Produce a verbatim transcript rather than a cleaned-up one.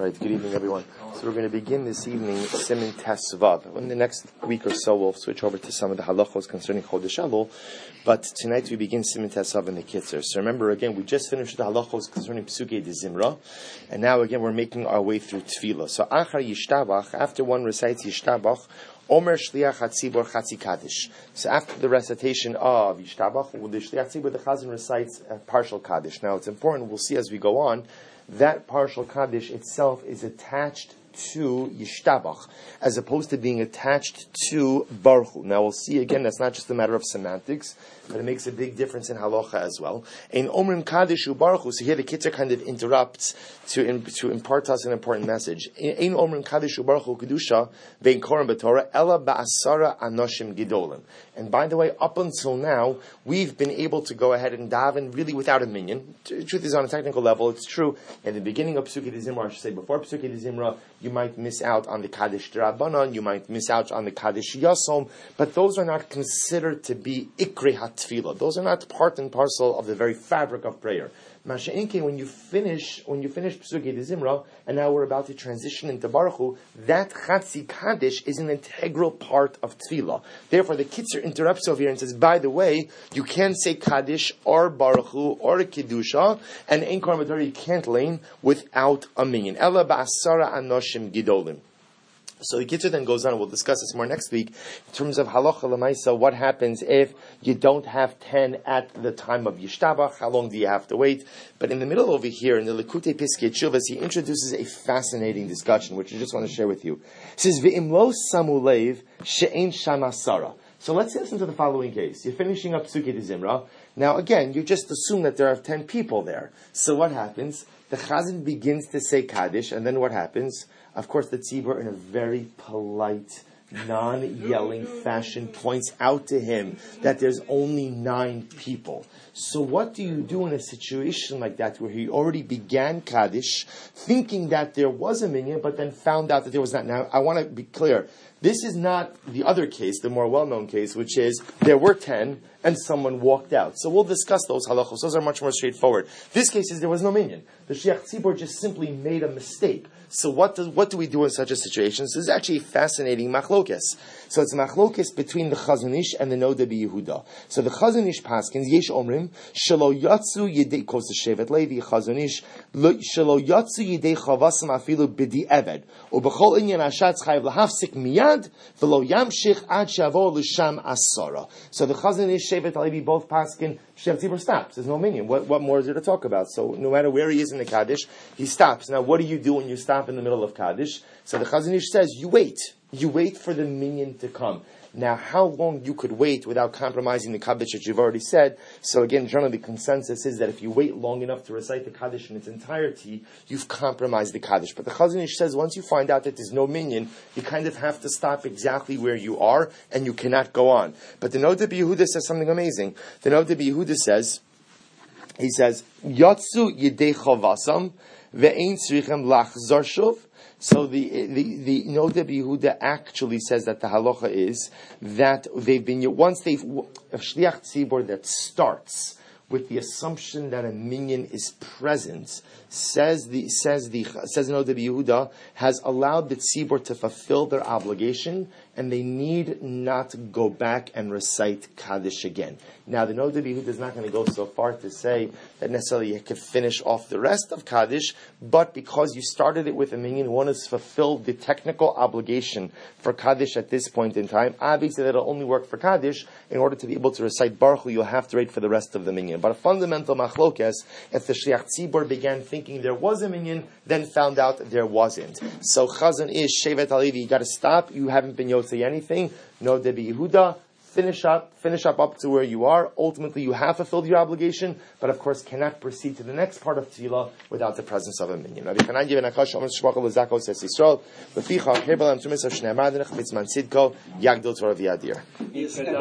right, good evening, everyone. So we're going to begin this evening Siman Tesvav. In the next week or so, we'll switch over to some of the halachos concerning Chodesh Elul. But tonight we begin Siman Tesvav in the Kitzur. So remember, again, we just finished the halachos concerning Psukei de Zimra, and now again we're making our way through Tefillah. So Achar Yishtabach, after one recites Yishtabach, Omer Shliach HaTzibor Chatzi Kaddish. So after the recitation of Yishtabach, the Shliach Tzibor, the Chazan recites a partial Kaddish. Now it's important, we'll see as we go on, that partial Kaddish itself is attached to Yishtabach, as opposed to being attached to Baruch Hu. Now we'll see again, that's not just a matter of semantics, but it makes a big difference in halacha as well. In Omrim Kaddish u Baruch Hu, so here the Kitzur kind of interrupts to in, to impart us an important message. In Omrim Kaddish u Baruch Hu Kedusha vein Koram b'Torah ela ba'asara anoshim gidolim. And by the way, up until now, we've been able to go ahead and daven really without a minyan. The truth is, on a technical level, it's true. In the beginning of Psukei de Zimra, I should say, before Psukei de Zimra, you might miss out on the Kaddish D'Rabbanan, you might miss out on the Kaddish Yasom, but those are not considered to be Ikrei HaTfilah. Those are not part and parcel of the very fabric of prayer. Masha'inke, when you finish, when you finish Psukei de Zimra, and now we're about to transition into Baruch Hu, that Chatzi Kaddish is an integral part of Tefillah. Therefore, the Kitzur interrupts over here and says, by the way, you can't say Kaddish or Baruch Hu or Kedusha, and Ein Koram b'Torah you can't lean without a minyan. Ela ba'asara anoshim gidolim. So the Kitzur then goes on, and we'll discuss this more next week, in terms of halacha l'maisa, what happens if you don't have ten at the time of Yishtabach, how long do you have to wait? But in the middle over here, in the Likutei Piskei Teshuvos, he introduces a fascinating discussion, which I just want to share with you. He says, V'im lo samu lev she'ein sham asara. So let's listen to the following case. You're finishing up Psukei de Zimra. Now again, you just assume that there are ten people there. So what happens? The Chazan begins to say Kaddish, and then what happens? Of course, the tzibur, in a very polite, non-yelling fashion, points out to him that there's only nine people. So what do you do in a situation like that, where he already began Kaddish, thinking that there was a minyan, but then found out that there was not? Now, I want to be clear. This is not the other case, the more well-known case, which is there were ten and someone walked out. So we'll discuss those halachos. Those are much more straightforward. This case is there was no minyan. The Shliach Tzibor just simply made a mistake. So what do, what do we do in such a situation? So this is actually a fascinating machlokes. So it's a machlokes between the Chazon Ish and the Noda B'Yehuda. So the Chazon Ish paskins, Yesh Omrim, Shelo Yatsu Yedei Kos Shevet Levi, Chazon Ish, Shelo Yatsu Yedei Chavasam Afilu B'di Eved, U'B'chol Inyan Ashat Chayav L'Hafsik Miyad, V'lo Yamshich Ad Shavo L'Sham Asara. So the Chazon Ish, Shevet Levi, both paskin, Shliach Tzibor stops. There's no minyan. What, what more is there to talk about? So no matter where he is in the Kaddish, he stops. Now what do you do when you stop in the middle of Kaddish? So the Chazon Ish says, you wait. You wait for the minyan to come. Now, how long you could wait without compromising the Kaddish that you've already said? So again, generally the consensus is that if you wait long enough to recite the Kaddish in its entirety, you've compromised the Kaddish. But the Chazon Ish says once you find out that there's no minyan, you kind of have to stop exactly where you are, and you cannot go on. But the Noda B'Yehuda says something amazing. The Noda B'Yehuda says, he says, Yatsu Yedei Chavasam Ve'ein Tzrichem Lachzar Shuv. So the the the Noda B'Yehuda actually says that the halacha is that they've been once they've a Shliach Tzibor that starts with the assumption that a minyan is present, says the says the says the Noda B'Yehuda has allowed the Tzibor to fulfill their obligation, and they need not go back and recite Kaddish again. Now, the Noda B'Yehuda is not going to go so far to say that necessarily you could finish off the rest of Kaddish, but because you started it with a minyan, one has fulfilled the technical obligation for Kaddish at this point in time. Obviously, that'll only work for Kaddish. In order to be able to recite Baruch Hu, you'll have to wait for the rest of the minyan. But a fundamental machlokes, if the Shliach Tzibor began thinking there was a minyan, then found out there wasn't. So Chazon Ish, Shevet Halevi, you got to stop. You haven't been yotzei anything. Noda B'Yehuda, finish up, finish up up to where you are. Ultimately, you have fulfilled your obligation, but of course cannot proceed to the next part of Tefillah without the presence of a minyan. Rabbi Chanan ben Akash Omer Shmachal L'Zako says Yisrael, B'ficha Herbal Am Tumis Of Shnei Amadinach Mitzman Sidko Yagdol Torah V'Yadir.